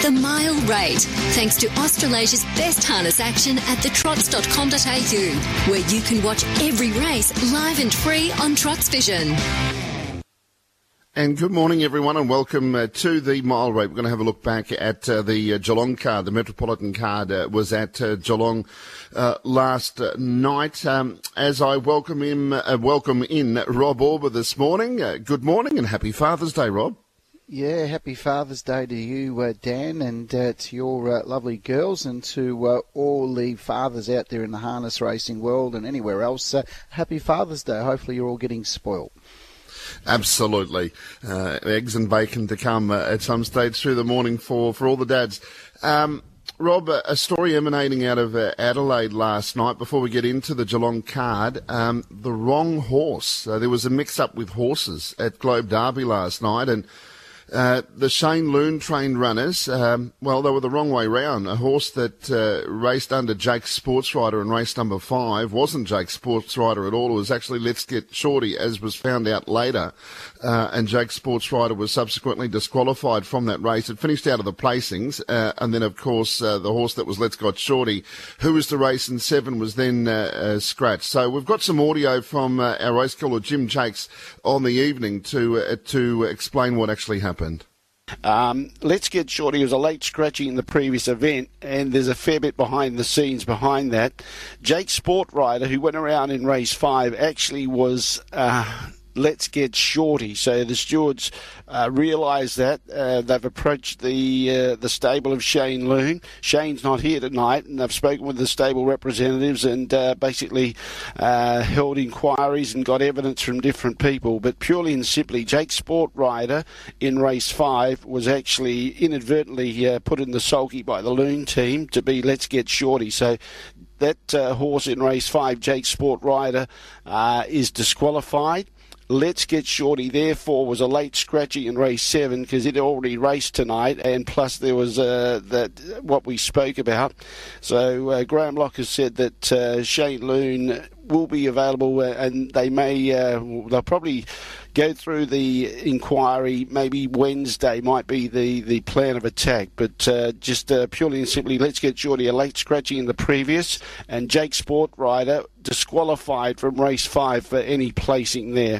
The Mile Rate, thanks to Australasia's best harness action at thetrots.com.au, where you can watch every race live and free on Trots Vision. And good morning, everyone, and welcome to the Mile Rate. We're going to have a look back at the Geelong card. The Metropolitan card was at Geelong last night. As I welcome in Rob Auber this morning. Good morning and happy Father's Day, Rob. Yeah, happy Father's Day to you, Dan, and to your lovely girls, and to all the fathers out there in the harness racing world and anywhere else. Happy Father's Day. Hopefully you're all getting spoiled. Absolutely. Eggs and bacon to come at some stage through the morning for all the dads. Rob, a story emanating out of Adelaide last night before we get into the Geelong card. The wrong horse. There was a mix-up with horses at Globe Derby last night, and the Shane Loon trained runners, they were the wrong way round. A horse that raced under Jake Sportsrider in race number 5 wasn't Jake Sportsrider at all. It was actually Let's Get Shorty, as was found out later. And Jake Sportsrider was subsequently disqualified from that race. It finished out of the placings. And then, of course, the horse that was Let's Get Shorty, who was to race in 7, was then scratched. So we've got some audio from our race caller, Jim Jakes, on the evening to explain what actually happened. Let's Get Shorty was a late scratching in the previous event, and there's a fair bit behind the scenes behind that. Jake Sportrider, who went around in race 5, actually was Let's Get Shorty. So the stewards realised that. They've approached the stable of Shane Loon. Shane's not here tonight, and they've spoken with the stable representatives and basically held inquiries and got evidence from different people. But purely and simply, Jake Sportrider in race 5 was actually inadvertently put in the sulky by the Loon team to be Let's Get Shorty. So that horse in race 5, Jake Sportrider, is disqualified. Let's Get Shorty, therefore, was a late scratchy in race 7 because it already raced tonight, and plus there was what we spoke about. So Graham Locke has said that Shane Loon will be available, and they may they'll probably go through the inquiry. Maybe Wednesday might be the plan of attack, but just purely and simply, Let's Get Shorty a late scratching in the previous, and Jake Sportrider disqualified from race 5 for any placing there.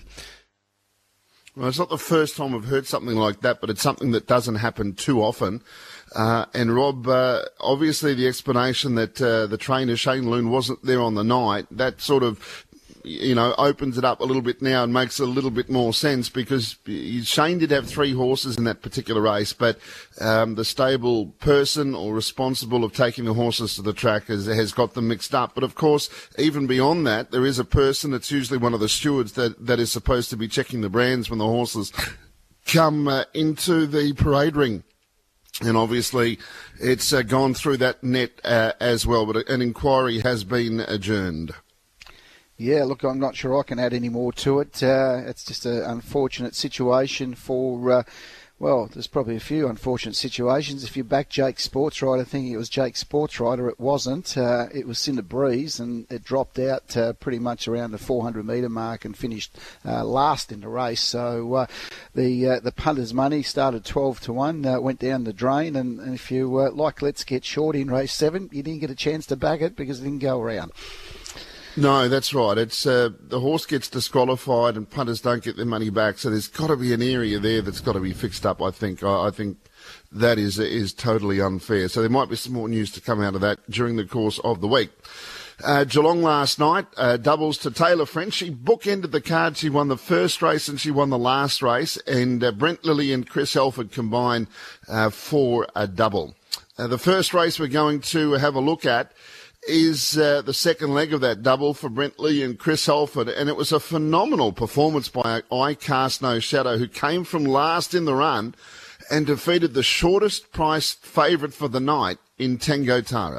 Well, it's not the first time I've heard something like that, but it's something that doesn't happen too often. And Rob, obviously the explanation that the trainer Shane Loon wasn't there on the night, that sort of, opens it up a little bit now and makes a little bit more sense, because Shane did have 3 horses in that particular race, but the stable person or responsible of taking the horses to the track has got them mixed up. But of course, even beyond that, there is a person, it's usually one of the stewards, that is supposed to be checking the brands when the horses come into the parade ring. And obviously, it's gone through that net as well, but an inquiry has been adjourned. Yeah, look, I'm not sure I can add any more to it. It's just an unfortunate situation for, there's probably a few unfortunate situations. If you back Jake Sportrider thinking it was Jake Sportrider, it wasn't. It was Cinder Breeze, and it dropped out pretty much around the 400-metre mark and finished last in the race. So the punter's money started 12-1, went down the drain, and if you like Let's Get Shorty in race 7, you didn't get a chance to back it because it didn't go around. No, that's right. It's the horse gets disqualified and punters don't get their money back. So there's got to be an area there that's got to be fixed up. I think that is totally unfair. So there might be some more news to come out of that during the course of the week. Geelong last night, doubles to Taylor French. She bookended the card. She won the first race and she won the last race. And Brent Lilly and Chris Elford combined for a double. The first race we're going to have a look at is the second leg of that double for Brent Lee and Chris Halford, and it was a phenomenal performance by I Cast No Shadow, who came from last in the run and defeated the shortest priced favourite for the night in Tango Tara.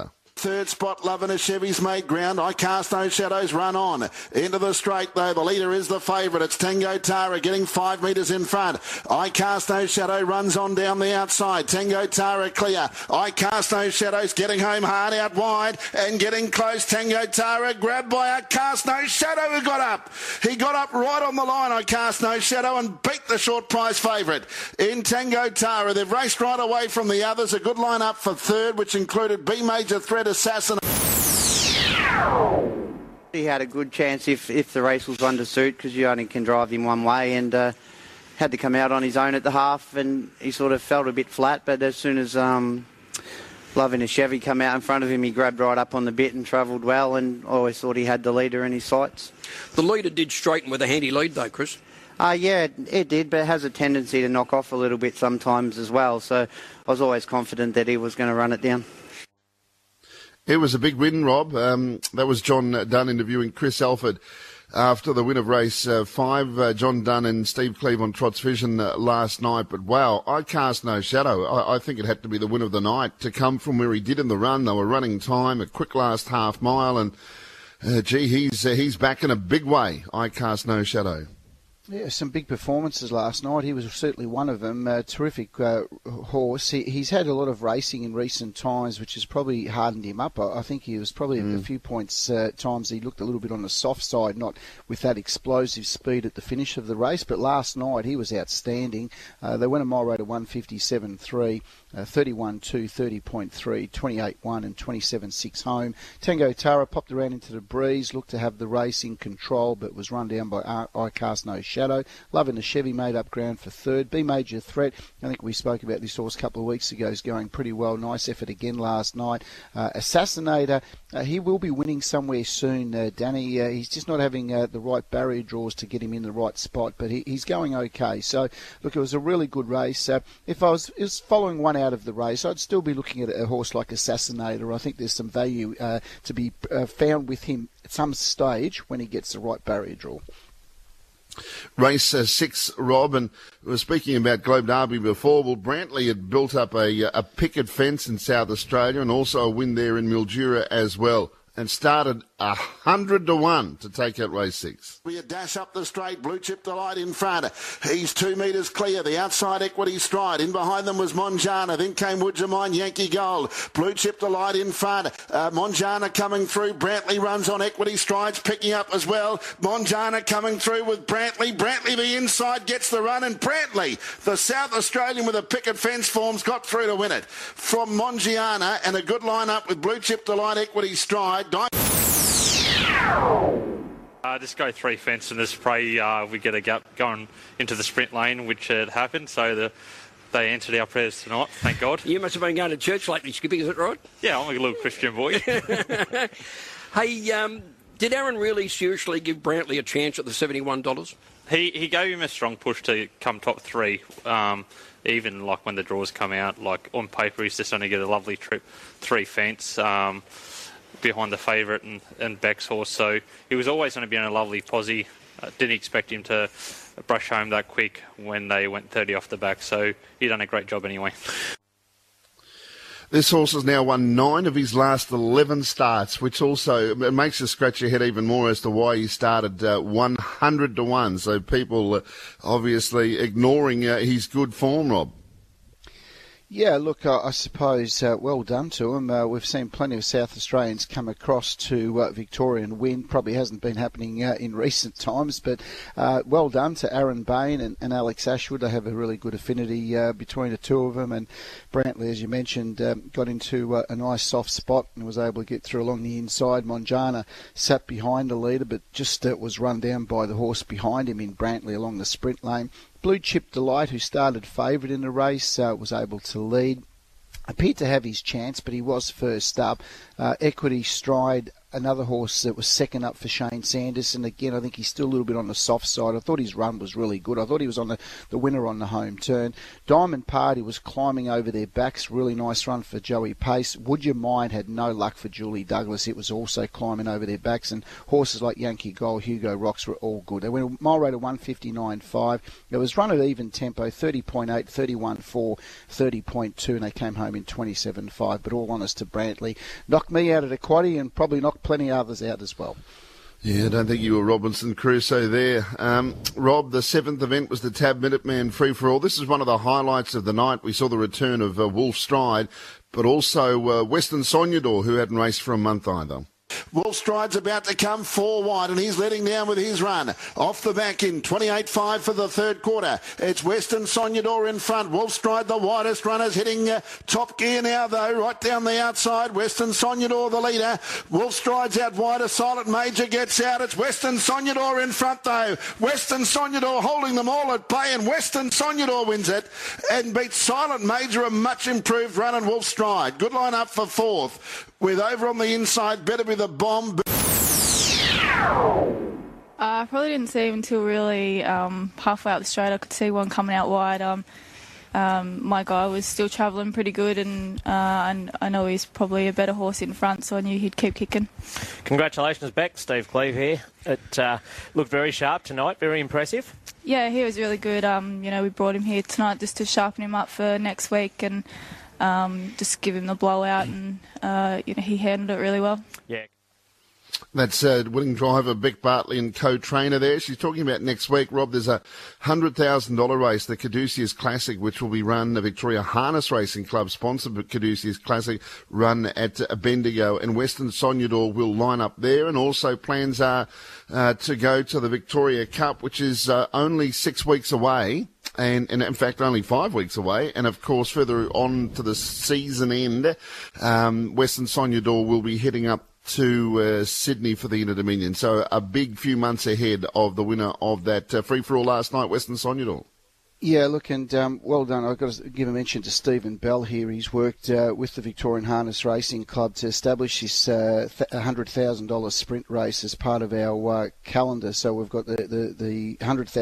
third spot. Love in a Chevy's made ground. I Cast No Shadows run on. Into the straight, though. The leader is the favourite. It's Tango Tara getting 5 metres in front. I Cast No Shadow runs on down the outside. Tango Tara clear. I Cast No Shadows getting home hard out wide and getting close. Tango Tara grabbed by I Cast No Shadow who got up. He got up right on the line, I Cast No Shadow, and beat the short prize favourite. In Tango Tara, they've raced right away from the others. A good line up for third, which included B Major Threat Assassin. He had a good chance if the race was one to suit, because you only can drive him one way, and had to come out on his own at the half, and he sort of felt a bit flat. But as soon as Love in a Chevy come out in front of him, he grabbed right up on the bit and travelled well, and always thought he had the leader in his sights. The leader did straighten with a handy lead though, Chris. Yeah, it did, but it has a tendency to knock off a little bit sometimes as well. So I was always confident that he was going to run it down. It was a big win, Rob. That was John Dunn interviewing Chris Alford after the win of race 5. John Dunn and Steve Cleve on Trot's Vision last night. But wow, I Cast No Shadow. I think it had to be the win of the night to come from where he did in the run. They were running time, a quick last half mile, and he's back in a big way. I Cast No Shadow. Yeah, some big performances last night. He was certainly one of them. Terrific horse. He's had a lot of racing in recent times, which has probably hardened him up. I think he was probably a few points times he looked a little bit on the soft side, not with that explosive speed at the finish of the race. But last night he was outstanding. They went a mile rate of 157.3. 31.2, 30.3, 28.1 and 27.6 home. Tango Tara popped around into the breeze, looked to have the race in control, but was run down by I Cast No Shadow. Love in the Chevy made up ground for third. B Major Threat, I think we spoke about this horse a couple of weeks ago, is going pretty well. Nice effort again last night. Assassinator, he will be winning somewhere soon, Danny. He's just not having the right barrier draws to get him in the right spot, but he's going okay. So, look, it was a really good race. If I was following one out of the race, I'd still be looking at a horse like Assassinator. I think there's some value to be found with him at some stage when he gets the right barrier draw. Race 6, Rob, and we were speaking about Globe Derby before. Well, Brantley had built up a picket fence in South Australia and also a win there in Mildura as well, and started 100-1 to take out race 6. We dash up the straight, Blue Chip Delight in front. He's 2 metres clear. The outside Equity Stride. In behind them was Monjana. Then came Would You Mind Yankee Gold. Blue Chip Delight in front. Monjana coming through. Brantley runs on Equity Strides, picking up as well. Monjana coming through with Brantley. Brantley the inside gets the run, and Brantley, the South Australian with a picket fence forms, got through to win it. From Monjana, and a good line up with Blue Chip Delight, Equity Stride. Just go 3 fence and just pray we get a gap going into the sprint lane, which had happened. So they answered our prayers tonight, thank God. You must have been going to church lately, Skippy, is that right? Yeah, I'm a little Christian boy. Hey, did Aaron really seriously give Brantley a chance at the $71? He gave him a strong push to come top 3. Even like when the draws come out, like on paper, he's just going to get a lovely trip 3 fence. Behind the favourite and Beck's horse, so he was always going to be in a lovely posse. Didn't expect him to brush home that quick when they went 30 off the back, so he done a great job anyway. This horse has now won 9 of his last 11 starts, which also makes you scratch your head even more as to why he started 100-1. So people obviously ignoring his good form, Rob. Yeah, look, I suppose well done to him. We've seen plenty of South Australians come across to Victoria and win. Probably hasn't been happening in recent times, but well done to Aaron Bain and Alex Ashwood. They have a really good affinity between the two of them. And Brantley, as you mentioned, got into a nice soft spot and was able to get through along the inside. Monjana sat behind the leader, but just was run down by the horse behind him in Brantley along the sprint lane. Blue Chip Delight, who started favourite in the race, was able to lead. Appeared to have his chance, but he was first up. Equity Stride another horse that was second up for Shane Sanderson. Again, I think he's still a little bit on the soft side. I thought his run was really good. I thought he was on the winner on the home turn. Diamond Party was climbing over their backs. Really nice run for Joey Pace. Would You Mind had no luck for Julie Douglas. It was also climbing over their backs. And horses like Yankee Gold, Hugo Rocks were all good. They went a mile rate of 1:59.5. It was run at even tempo, 30.8, 31.4, 30.2, and they came home in 27.5. But all honest to Brantley. Knocked me out at a quaddie and probably knocked plenty of others out as well. Yeah, I don't think you were Robinson Crusoe there. Rob, the seventh event was the Tab Minuteman Free-for-All. This is one of the highlights of the night. We saw the return of Wolf Stride, but also Western Sognador, who hadn't raced for a month either. Wolf Stride's about to come 4 wide, and he's letting down with his run. Off the back in 28.5 for the third quarter. It's Western Sognador in front. Wolf Stride, the widest runners, hitting top gear now, though, right down the outside. Western Sognador, the leader. Wolf Stride's out wider. Silent Major gets out. It's Western Sognador in front, though. Western Sognador holding them all at play, and Western Sognador wins it and beats Silent Major, a much improved run, and Wolf Stride. Good line up for fourth. With over on the inside, Better Be the Bomb. I probably didn't see him until really halfway up the straight. I could see one coming out wide. My guy was still travelling pretty good, and I know he's probably a better horse in front, so I knew he'd keep kicking. Congratulations, Beck. Steve Cleve here. It looked very sharp tonight, very impressive. Yeah, he was really good. We brought him here tonight just to sharpen him up for next week and just give him the blowout, and he handled it really well. Yeah. That's winning driver Beck Bartley and co-trainer there. She's talking about next week, Rob. There's a $100,000 race, the Caduceus Classic, which will be run, the Victoria Harness Racing Club sponsored Caduceus Classic, run at Bendigo, and Western Sognador will line up there. And also plans are to go to the Victoria Cup, which is only 6 weeks away. And in fact, only 5 weeks away. And of course, further on to the season end, Western Sognador will be heading up to Sydney for the Inter Dominion. So a big few months ahead of the winner of that free-for-all last night, Western Sognador. Yeah, look, and well done. I've got to give a mention to Stephen Bell here. He's worked with the Victorian Harness Racing Club to establish this $100,000 sprint race as part of our calendar. So we've got the $100,000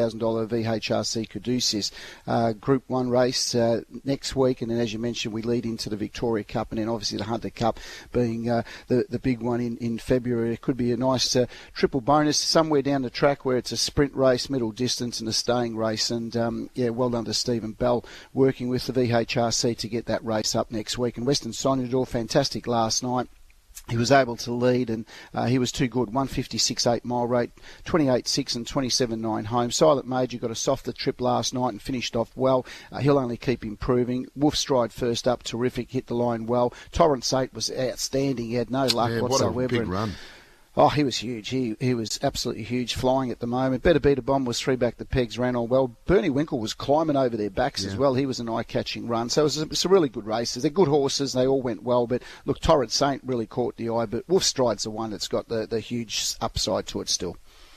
VHRC Caduceus Group 1 race next week, and then, as you mentioned, we lead into the Victoria Cup, and then obviously the Hunter Cup being the big one in February. It could be a nice triple bonus somewhere down the track where it's a sprint race, middle distance, and a staying race. And well done to Stephen Bell working with the VHRC to get that race up next week. And Western Sognador, fantastic last night. He was able to lead, and he was too good. 156.8 mile rate, 28.6 and 27.9 home. Silent Major got a softer trip last night and finished off well. He'll only keep improving. Wolf Stride first up, terrific, hit the line well. Torrance 8 was outstanding. He had no luck whatsoever. What a big run. Oh, he was huge. He was absolutely huge, flying at the moment. Better Be the Bomb was 3 back the pegs, ran on well. Bernie Winkle was climbing over their backs as well. He was an eye-catching run. So it's a really good races. They're good horses. They all went well. But, look, Torrid Saint really caught the eye. But Wolf Stride's the one that's got the huge upside to it still.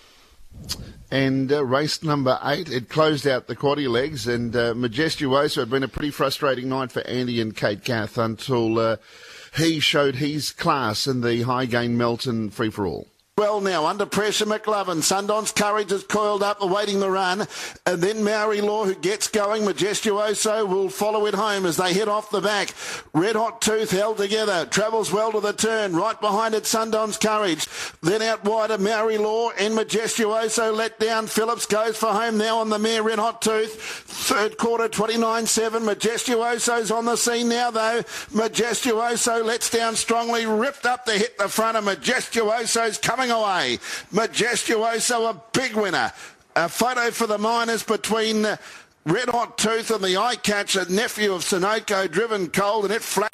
And race number 8, it closed out the quaddie legs. And Majestuoso had been a pretty frustrating night for Andy and Kate Gath until he showed his class in the high-gain Melton free-for-all. Well now, under pressure, McLovin. Sundance Courage is coiled up, awaiting the run. And then Maori Law, who gets going. Majestuoso will follow it home as they head off the back. Red Hot Tooth held together. Travels well to the turn. Right behind it, Sundance Courage. Then out wider, Maori Law and Majestuoso let down. Phillips goes for home now on the mare, Red Hot Tooth. Third quarter, 29.7. Majestuoso's on the scene now, though. Majestuoso lets down strongly. Ripped up to hit the front of Majestuoso's coming away. Majestuoso, a big winner. A photo for the miners between Red Hot Tooth and the eye catcher, nephew of Sunoco, driven cold, and it flat.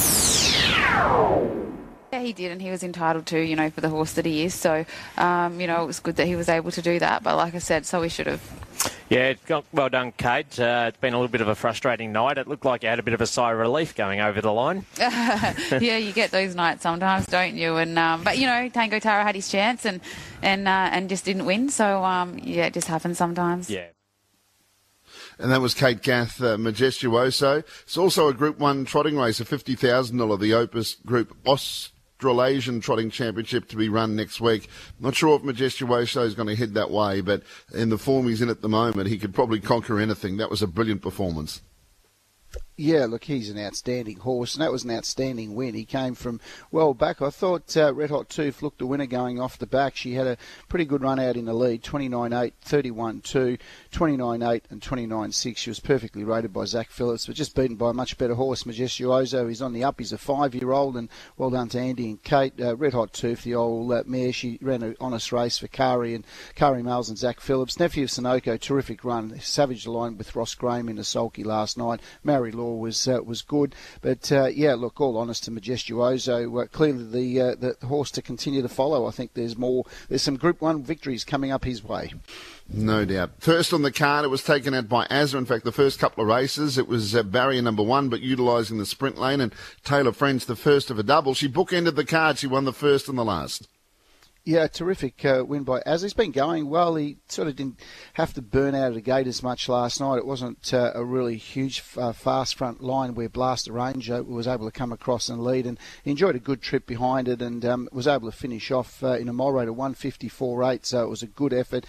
Yeah, he did, and he was entitled to, for the horse that he is. So, it was good that he was able to do that. But like I said, so he should have. Yeah, well done, Kate. It's been a little bit of a frustrating night. It looked like you had a bit of a sigh of relief going over the line. Yeah, you get those nights sometimes, don't you? And but Tango Tara had his chance and just didn't win. So it just happens sometimes. Yeah. And that was Kate Gath, Majestuoso. It's also a Group 1 trotting race, a $50,000, the Opus Group Australasian Trotting Championship to be run next week. Not sure if Majestuoso is going to head that way, but in the form he's in at the moment, he could probably conquer anything. That was a brilliant performance. Yeah, look, he's an outstanding horse, and that was an outstanding win. He came from well back. I thought Red Hot Tooth looked a winner going off the back. She had a pretty good run out in the lead, 29.8, 31.2, 29.8 and 29.6. She was perfectly rated by Zach Phillips, but just beaten by a much better horse, Majestuoso. He's on the up. He's a 5-year-old, and well done to Andy and Kate. Red Hot Tooth, the old mare, she ran an honest race for Kari Males and Zach Phillips. Nephew of Sunoco, terrific run. Savage aligned with Ross Graham in the sulky last night. Mary Law was good, but look, all honest to Majestuoso, clearly the horse to continue to follow. I think there's some Group 1 victories coming up his way. No doubt. First on the card, it was taken out by Azza. In fact, the first couple of races, it was barrier number 1, but utilising the sprint lane, and Taylor French, the first of a double. She bookended the card. She won the first and the last. Yeah, terrific win by Az. He's been going well. He sort of didn't have to burn out of the gate as much last night. It wasn't a really huge, fast front line where Blaster Ranger was able to come across and lead, and he enjoyed a good trip behind it and was able to finish off in a mile rate of 154.8, so it was a good effort.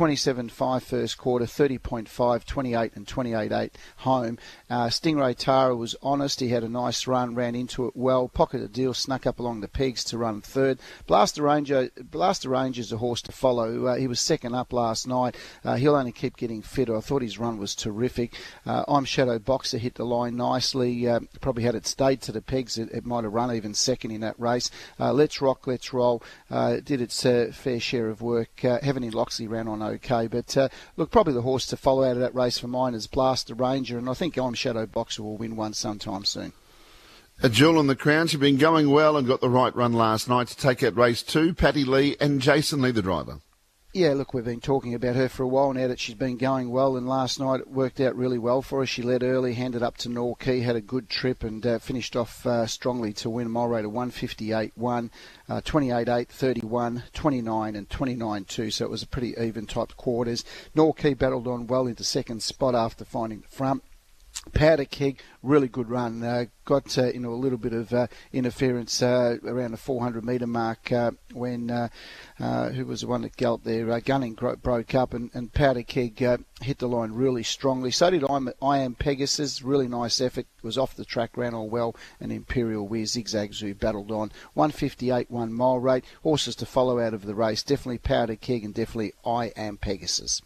27.5 first quarter, 30.5, 28 and 28.8 home. Stingray Tara was honest. He had a nice run, ran into it well, pocketed a deal, snuck up along the pegs to run third. Blaster Ranger's a horse to follow. He was second up last night. He'll only keep getting fitter. I thought his run was terrific. I'm Shadow Boxer hit the line nicely. Probably had it stayed to the pegs, it might have run even second in that race. Let's Rock, Let's Roll did its fair share of work. Heaven in Loxley ran on okay. But look, probably the horse to follow out of that race for mine is Blaster Ranger, and I think I'm Shadow Boxer will win one sometime soon. A jewel in the crown. She's been going well and got the right run last night to take out race 2. Patty Lee and Jason Lee, the driver. Yeah, look, we've been talking about her for a while now that she's been going well, and last night it worked out really well for her. She led early, handed up to Norquay, had a good trip, and finished off strongly to win a mile rate of 158.1, 28.8, 31, 29 and 29.2, so it was a pretty even type quarters. Norquay battled on well into second spot after finding the front. Powder Keg, really good run. Got into a little bit of interference around the 400 metre mark when who was the one that galloped there? Gunning broke up, and Powder Keg hit the line really strongly. So did I Am Pegasus. Really nice effort. Was off the track, ran all well, and Imperial Weir Zigzag Zoo battled on. 158 1 mile rate. Horses to follow out of the race. Definitely Powder Keg and definitely I Am Pegasus.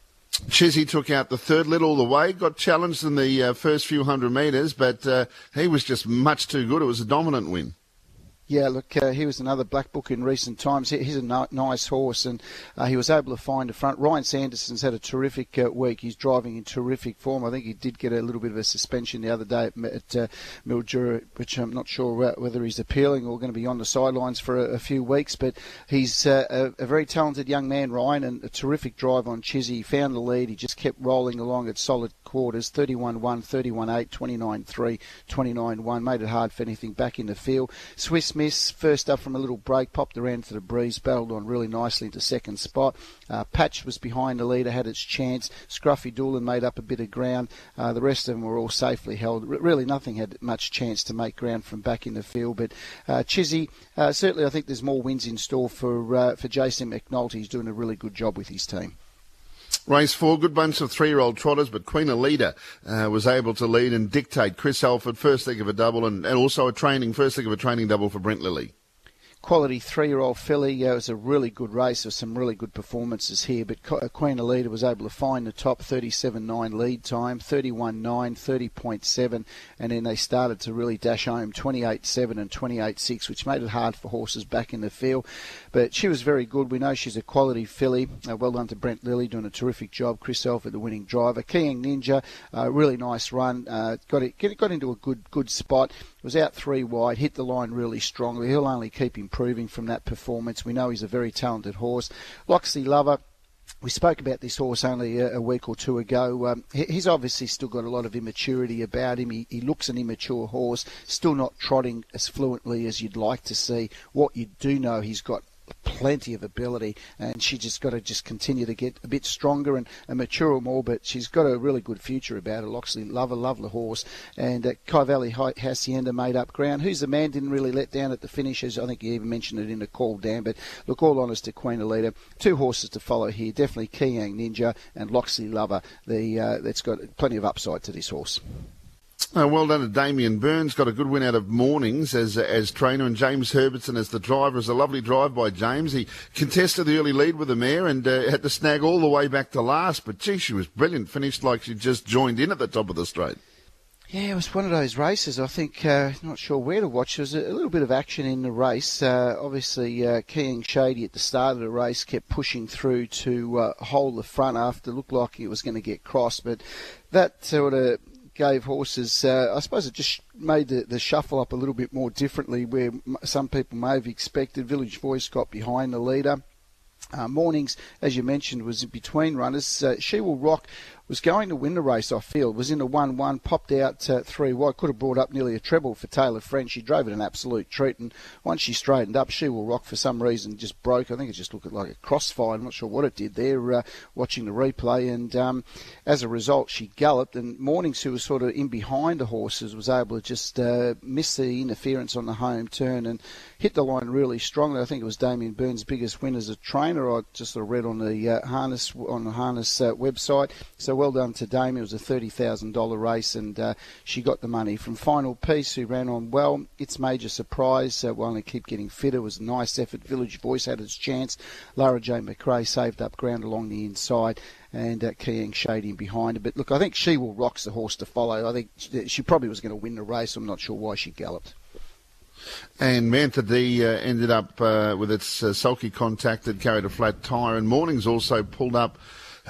Chizzy took out the third, led all the way, got challenged in the first few 100 metres, but he was just much too good. It was a dominant win. Yeah, look, he was another black book in recent times. He's a nice horse, and he was able to find a front. Ryan Sanderson's had a terrific week. He's driving in terrific form. I think he did get a little bit of a suspension the other day at Mildura, which I'm not sure whether he's appealing or going to be on the sidelines for a few weeks. But he's a very talented young man, Ryan, and a terrific drive on Chizzy. He found the lead. He just kept rolling along at solid quarters, 31-1, 31-8, 29-3, 29-1. Made it hard for anything back in the field. Swiss Miss, first up from a little break, popped around to the breeze, battled on really nicely into second spot. Patch was behind the leader, had its chance. Scruffy Doolan made up a bit of ground. The rest of them were all safely held. Really nothing had much chance to make ground from back in the field. But Chizzy, certainly I think there's more wins in store for Jason McNulty. He's doing a really good job with his team. Race 4, good bunch of 3-year-old trotters, but Queen Alida was able to lead and dictate. Chris Alford, first leg of a double, and also first leg of a training double for Brent Lilly. Quality 3-year-old filly. It was a really good race. There were some really good performances here, but Queen Alida was able to find the top 37.9 lead time, 31.9, 30.7, and then they started to really dash home 28.7 and 28.6, which made it hard for horses back in the field. But she was very good. We know she's a quality filly. Well done to Brent Lilly, doing a terrific job. Chris Alford, the winning driver. Kiang Ninja, really nice run. Got into a good spot. Was out 3 wide, hit the line really strongly. He'll only keep improving from that performance. We know he's a very talented horse. Loxley Lover, we spoke about this horse only a week or two ago. He's obviously still got a lot of immaturity about him. He looks an immature horse, still not trotting as fluently as you'd like to see. What you do know, he's got plenty of ability, and she just got to just continue to get a bit stronger and mature more, but she's got a really good future about her. Loxley Lover, lovely horse, and Kai Valley Hacienda made up ground. Who's the man didn't really let down at the finishes. I think you even mentioned it in the call, Dan, but look, all honours to Queen Elida. 2 horses to follow here, definitely Kiyang Ninja and Loxley Lover. That's got plenty of upside to this horse. Well done to Damien Burns. Got a good win out of Mornings as trainer, and James Herbertson as the driver. It was a lovely drive by James. He contested the early lead with the mare and had to snag all the way back to last. But, gee, she was brilliant. Finished like she just joined in at the top of the straight. Yeah, it was one of those races. I think, not sure where to watch. There was a little bit of action in the race. Obviously, Keying Shady at the start of the race kept pushing through to hold the front after it looked like it was going to get crossed. But that sort of gave horses, I suppose it just made the shuffle up a little bit more differently where some people may have expected. Village Voice got behind the leader. Mornings, as you mentioned, was in between runners. She Will Rock was going to win the race off field, was in a 1-1, popped out 3 wide, could have brought up nearly a treble for Taylor French. She drove it an absolute treat, and once she straightened up, She Will Rock for some reason just broke. I think it just looked like a crossfire. I'm not sure what it did there, watching the replay, and as a result, she galloped, and Mornings, who was sort of in behind the horses, was able to just miss the interference on the home turn and hit the line really strongly. I think it was Damien Burns' biggest win as a trainer. I just sort of read on the harness website. So well done to Damien. It was a $30,000 race, and she got the money from Final Piece, who ran on well. It's Major Surprise will only keep getting fitter. It was a nice effort. Village Voice had its chance. Lara J. McRae saved up ground along the inside, and Keyang Shady behind her. But look, I think She Will Rock's the horse to follow. I think she probably was going to win the race. I'm not sure why she galloped. And Mantha D ended up with its sulky contact that carried a flat tyre, and Mornings also pulled up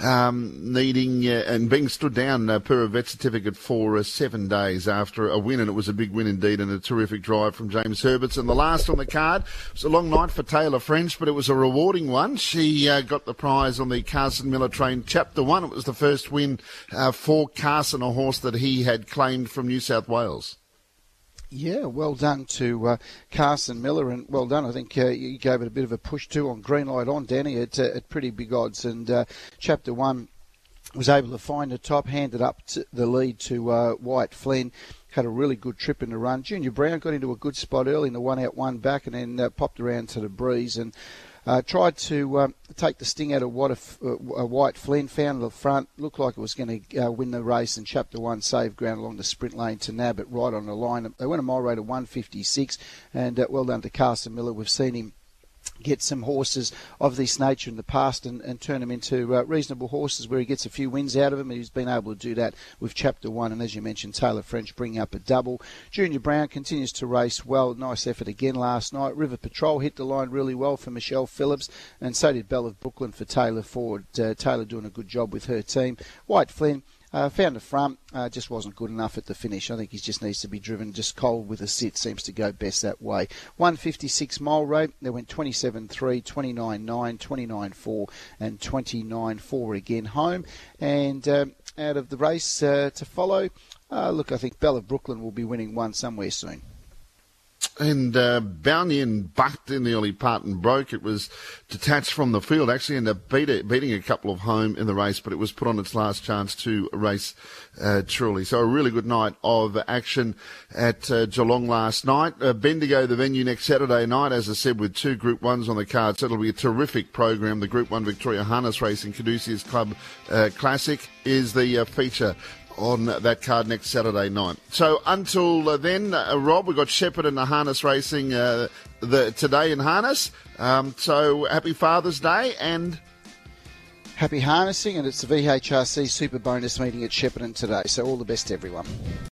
needing and being stood down per a vet certificate for 7 days after a win, and it was a big win indeed and a terrific drive from James Herbertson. The last on the card was a long night for Taylor French, but it was a rewarding one. She got the prize on the Carson Miller train Chapter 1. It was the first win for Carson, a horse that he had claimed from New South Wales. Yeah, well done to Carson Miller, and well done. I think you gave it a bit of a push too on Green Light On, Danny, at pretty big odds. And Chapter 1 was able to find the top, handed up the lead to White Flynn. Had a really good trip in the run. Junior Brown got into a good spot early in the 1 out, 1 back, and then popped around to the breeze and tried to take the sting out of White Flynn, found the front, looked like it was going to win the race, and Chapter 1 saved ground along the sprint lane to nab it right on the line. They went a mile rate of 1:56, and well done to Carson Miller. We've seen him get some horses of this nature in the past and turn them into reasonable horses where he gets a few wins out of them, and he's been able to do that with Chapter 1, and as you mentioned, Taylor French bringing up a double. Junior Brown continues to race well. Nice effort again last night. River Patrol hit the line really well for Michelle Phillips, and so did Belle of Brooklyn for Taylor Ford. Taylor doing a good job with her team. White Flynn found the front, just wasn't good enough at the finish. I think he just needs to be driven just cold with a sit, seems to go best that way. 1:56 mile rate, they went 27.3, 29.9, 29.4 and 29.4 again home. And out of the race to follow, look, I think Belle of Brooklyn will be winning one somewhere soon. And Bounian bucked in the early part and broke. It was detached from the field, actually ended up beating a couple of home in the race, but it was put on its last chance to race truly. So a really good night of action at Geelong last night. Bendigo, the venue next Saturday night, as I said, with 2 Group 1s on the card. So it'll be a terrific program. The Group 1 Victoria Harness Racing Caduceus Club Classic is the feature on that card next Saturday night. So until then, Rob, we've got Shepherd and the harness racing today in harness. So happy Father's Day and happy harnessing, and it's the VHRC Super Bonus meeting at Shepparton today. So all the best to everyone.